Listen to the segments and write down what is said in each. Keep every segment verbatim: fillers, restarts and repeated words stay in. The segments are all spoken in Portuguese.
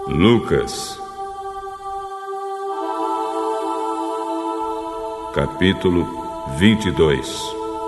Lucas, capítulo vinte e dois.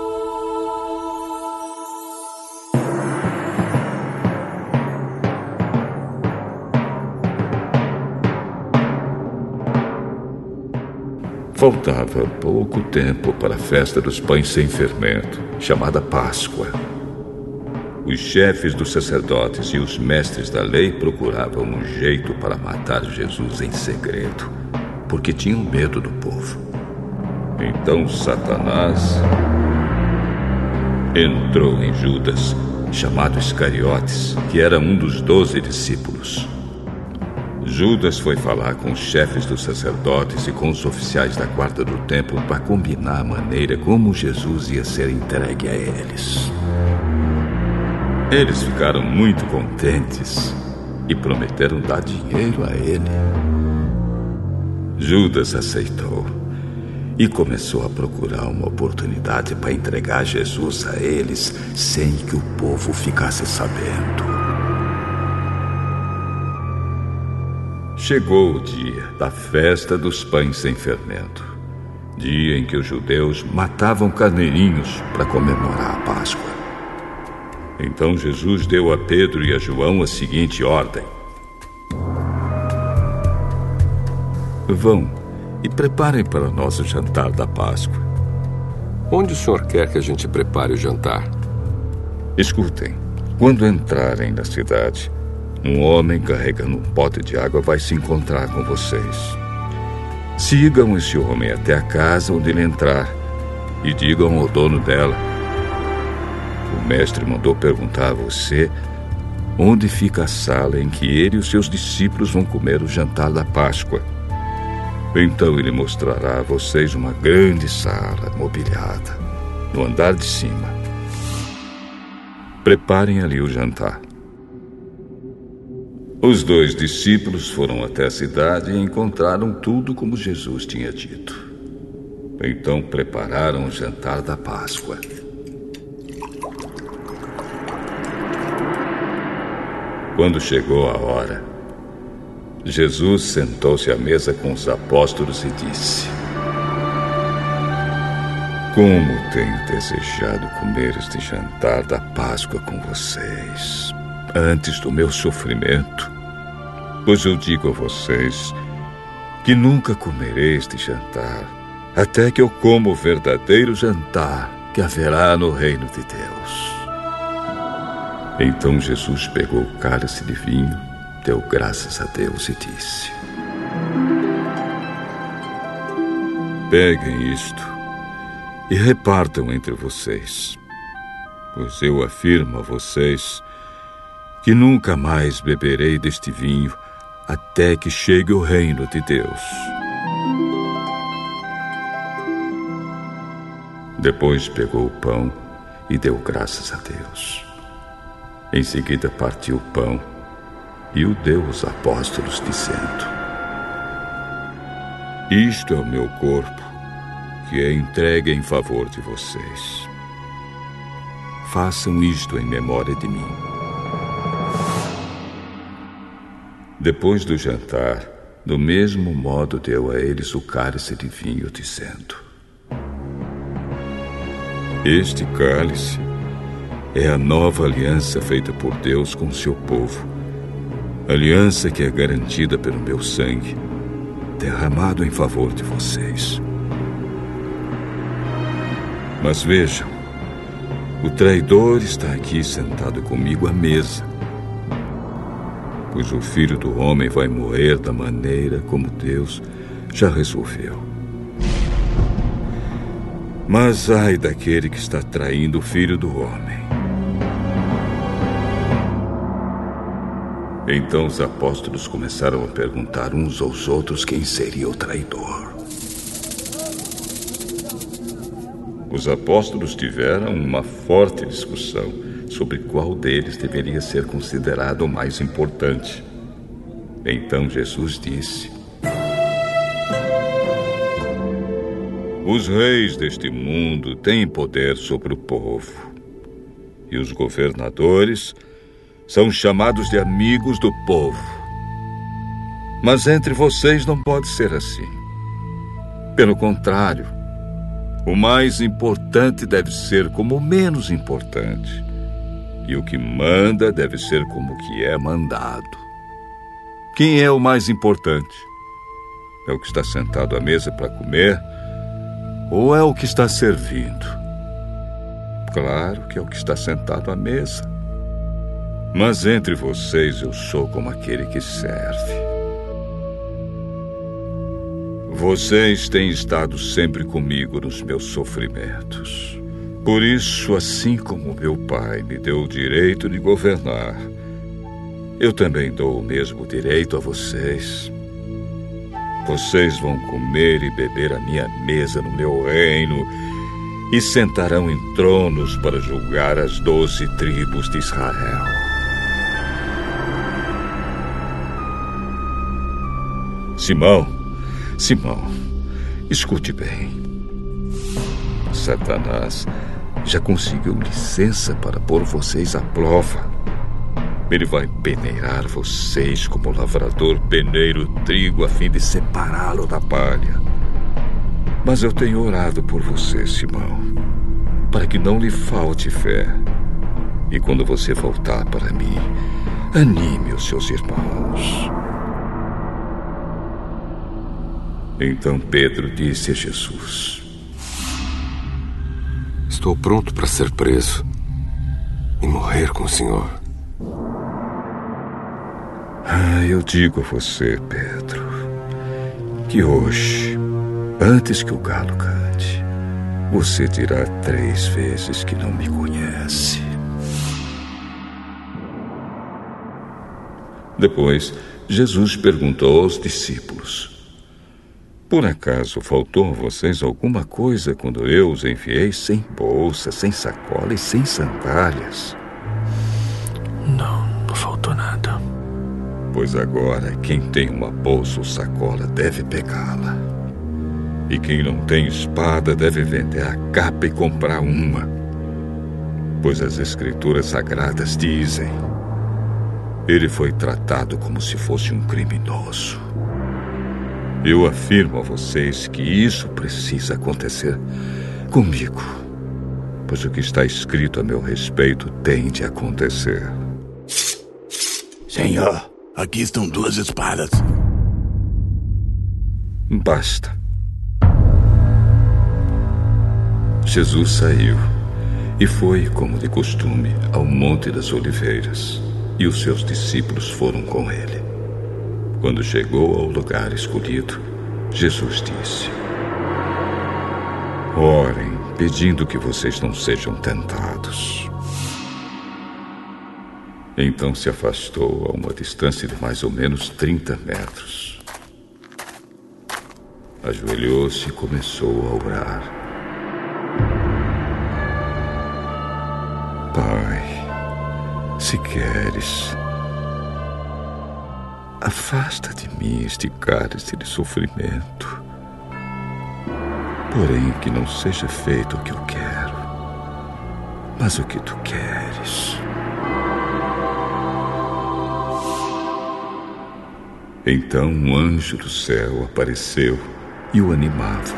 Faltava pouco tempo para a festa dos pães sem fermento, chamada Páscoa. Os chefes dos sacerdotes e os mestres da lei procuravam um jeito para matar Jesus em segredo, porque tinham medo do povo. Então Satanás entrou em Judas, chamado Iscariotes, que era um dos doze discípulos. Judas foi falar com os chefes dos sacerdotes e com os oficiais da guarda do templo para combinar a maneira como Jesus ia ser entregue a eles. Eles ficaram muito contentes e prometeram dar dinheiro a ele. Judas aceitou e começou a procurar uma oportunidade para entregar Jesus a eles sem que o povo ficasse sabendo. Chegou o dia da festa dos pães sem fermento, dia em que os judeus matavam carneirinhos para comemorar a Páscoa. Então Jesus deu a Pedro e a João a seguinte ordem: vão e preparem para nós o jantar da Páscoa. Onde o senhor quer que a gente prepare o jantar? Escutem, quando entrarem na cidade, um homem carregando um pote de água vai se encontrar com vocês. Sigam esse homem até a casa onde ele entrar e digam ao dono dela: o mestre mandou perguntar a você onde fica a sala em que ele e os seus discípulos vão comer o jantar da Páscoa. Então ele mostrará a vocês uma grande sala mobiliada, no andar de cima. Preparem ali o jantar. Os dois discípulos foram até a cidade e encontraram tudo como Jesus tinha dito. Então prepararam o jantar da Páscoa. Quando chegou a hora, Jesus sentou-se à mesa com os apóstolos e disse: como tenho desejado comer este jantar da Páscoa com vocês, antes do meu sofrimento. Pois eu digo a vocês que nunca comerei este jantar, até que eu coma o verdadeiro jantar que haverá no reino de Deus. Então Jesus pegou o cálice de vinho, deu graças a Deus e disse: peguem isto e repartam entre vocês, pois eu afirmo a vocês que nunca mais beberei deste vinho até que chegue o reino de Deus. Depois pegou o pão e deu graças a Deus. Em seguida partiu o pão e o deu aos apóstolos, dizendo: isto é o meu corpo, que é entregue em favor de vocês. Façam isto em memória de mim. Depois do jantar, do mesmo modo deu a eles o cálice de vinho, dizendo: este cálice é a nova aliança feita por Deus com seu povo, aliança que é garantida pelo meu sangue, derramado em favor de vocês. Mas vejam, o traidor está aqui sentado comigo à mesa, pois o Filho do Homem vai morrer da maneira como Deus já resolveu. Mas ai daquele que está traindo o Filho do Homem. Então os apóstolos começaram a perguntar uns aos outros quem seria o traidor. Os apóstolos tiveram uma forte discussão sobre qual deles deveria ser considerado o mais importante. Então Jesus disse: os reis deste mundo têm poder sobre o povo, e os governadores são chamados de amigos do povo. Mas entre vocês não pode ser assim. Pelo contrário, o mais importante deve ser como o menos importante. E o que manda deve ser como o que é mandado. Quem é o mais importante? É o que está sentado à mesa para comer? Ou é o que está servindo? Claro que é o que está sentado à mesa. Mas entre vocês eu sou como aquele que serve. Vocês têm estado sempre comigo nos meus sofrimentos. Por isso, assim como meu pai me deu o direito de governar, eu também dou o mesmo direito a vocês. Vocês vão comer e beber à minha mesa no meu reino e sentarão em tronos para julgar as doze tribos de Israel. Simão, Simão, escute bem. Satanás já conseguiu licença para pôr vocês à prova. Ele vai peneirar vocês como o lavrador peneira o trigo a fim de separá-lo da palha. Mas eu tenho orado por você, Simão, para que não lhe falte fé. E quando você voltar para mim, anime os seus irmãos. Então Pedro disse a Jesus: Estou pronto para ser preso e morrer com o Senhor. Ah, eu digo a você, Pedro, que hoje, antes que o galo cante, você dirá três vezes que não me conhece. Depois, Jesus perguntou aos discípulos: Por acaso faltou a vocês alguma coisa quando eu os enviei sem bolsa, sem sacola e sem sandálias? Não, não faltou nada. Pois agora, quem tem uma bolsa ou sacola deve pegá-la. E quem não tem espada deve vender a capa e comprar uma. Pois as Escrituras Sagradas dizem: Ele foi tratado como se fosse um criminoso. Eu afirmo a vocês que isso precisa acontecer comigo, pois o que está escrito a meu respeito tem de acontecer. Senhor, aqui estão duas espadas. Basta. Jesus saiu e foi, como de costume, ao Monte das Oliveiras, e os seus discípulos foram com ele. Quando chegou ao lugar escolhido, Jesus disse: Orem, pedindo que vocês não sejam tentados. Então se afastou a uma distância de mais ou menos trinta metros. Ajoelhou-se e começou a orar. Pai, se queres, afasta de mim este cálice de sofrimento. Porém, que não seja feito o que eu quero, mas o que tu queres. Então um anjo do céu apareceu e o animava.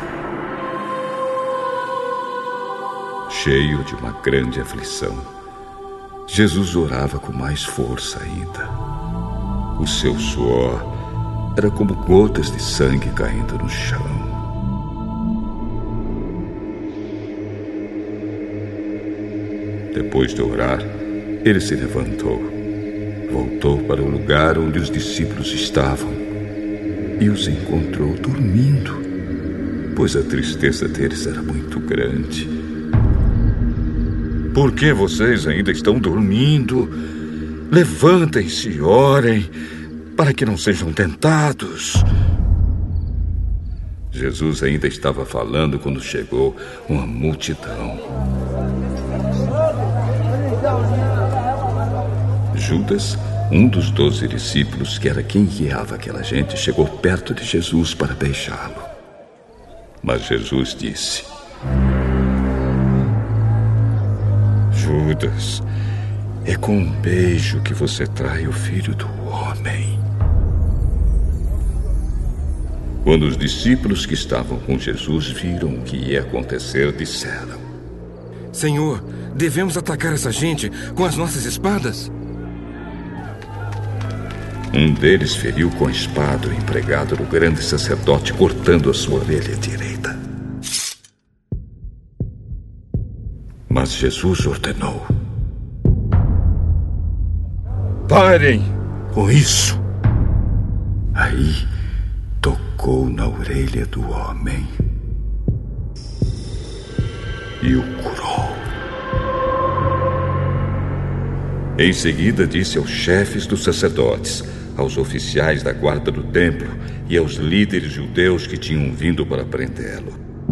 Cheio de uma grande aflição, Jesus orava com mais força ainda. O seu suor era como gotas de sangue caindo no chão. Depois de orar, ele se levantou, voltou para o lugar onde os discípulos estavam e os encontrou dormindo, pois a tristeza deles era muito grande. Por que vocês ainda estão dormindo? Levantem-se e orem, para que não sejam tentados. Jesus ainda estava falando quando chegou uma multidão. Judas, um dos doze discípulos, que era quem guiava aquela gente, chegou perto de Jesus para beijá-lo. Mas Jesus disse: Judas, é com um beijo que você trai o Filho do Homem. Quando os discípulos que estavam com Jesus viram o que ia acontecer, disseram: Senhor, devemos atacar essa gente com as nossas espadas? Um deles feriu com a espada o empregado do grande sacerdote, cortando a sua orelha direita. Mas Jesus ordenou: parem com isso. Aí tocou na orelha do homem e o curou. Em seguida disse aos chefes dos sacerdotes, aos oficiais da guarda do templo e aos líderes judeus que tinham vindo para prendê-lo: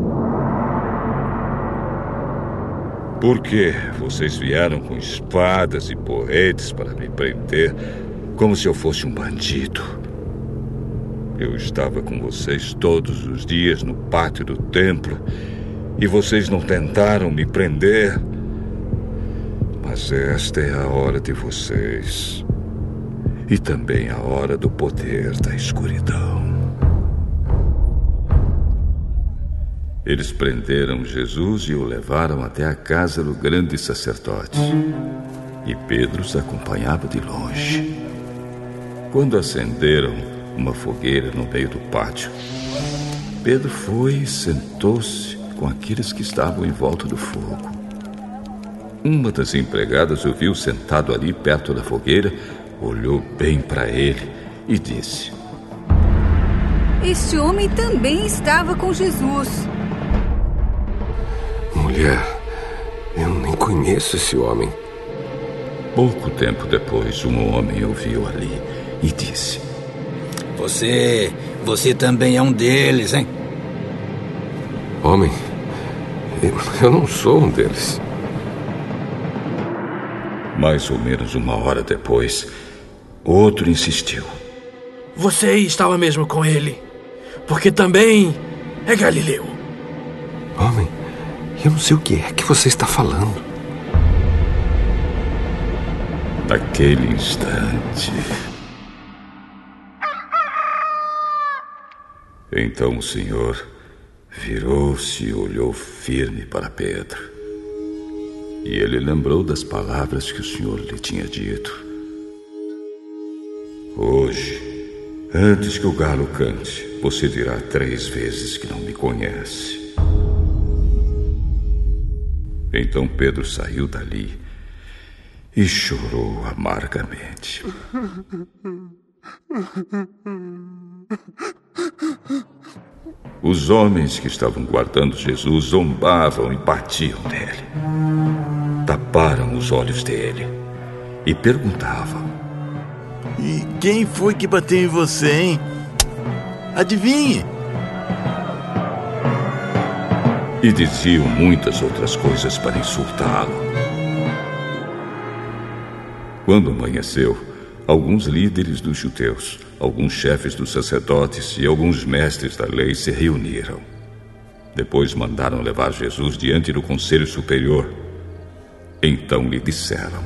por que vocês vieram com espadas e porretes para me prender, como se eu fosse um bandido? Eu estava com vocês todos os dias no pátio do templo e vocês não tentaram me prender. Mas esta é a hora de vocês e também a hora do poder da escuridão. Eles prenderam Jesus e o levaram até a casa do grande sacerdote. E Pedro os acompanhava de longe. Quando acenderam uma fogueira no meio do pátio, Pedro foi e sentou-se com aqueles que estavam em volta do fogo. Uma das empregadas o viu sentado ali perto da fogueira, olhou bem para ele e disse: este homem também estava com Jesus. Mulher, eu nem conheço esse homem. Pouco tempo depois, um homem o viu ali e disse: Você, você também é um deles, hein? Homem, eu, eu não sou um deles. Mais ou menos uma hora depois, outro insistiu: você estava mesmo com ele, porque também é galileu. Homem, eu não sei o que é que você está falando. Naquele instante, então o Senhor virou-se e olhou firme para Pedro. E ele lembrou das palavras que o Senhor lhe tinha dito: hoje, antes que o galo cante, você dirá três vezes que não me conhece. Então Pedro saiu dali e chorou amargamente. Os homens que estavam guardando Jesus zombavam e batiam nele. Taparam os olhos dele e perguntavam: e quem foi que bateu em você, hein? Adivinhe! E diziam muitas outras coisas para insultá-lo. Quando amanheceu, alguns líderes dos judeus, alguns chefes dos sacerdotes e alguns mestres da lei se reuniram. Depois mandaram levar Jesus diante do conselho superior. Então lhe disseram: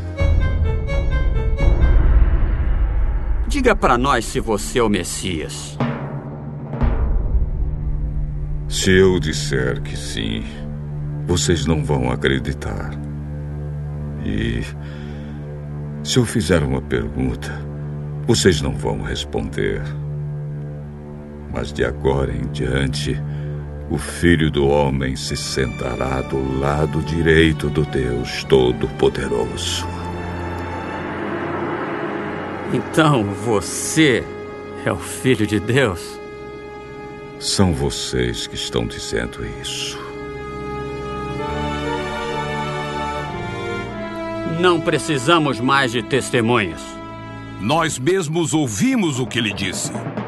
diga para nós se você é o Messias. Se eu disser que sim, vocês não vão acreditar. E se eu fizer uma pergunta, vocês não vão responder. Mas de agora em diante, o Filho do Homem se sentará do lado direito do Deus Todo-Poderoso. Então você é o Filho de Deus? São vocês que estão dizendo isso. Não precisamos mais de testemunhas. Nós mesmos ouvimos o que ele disse.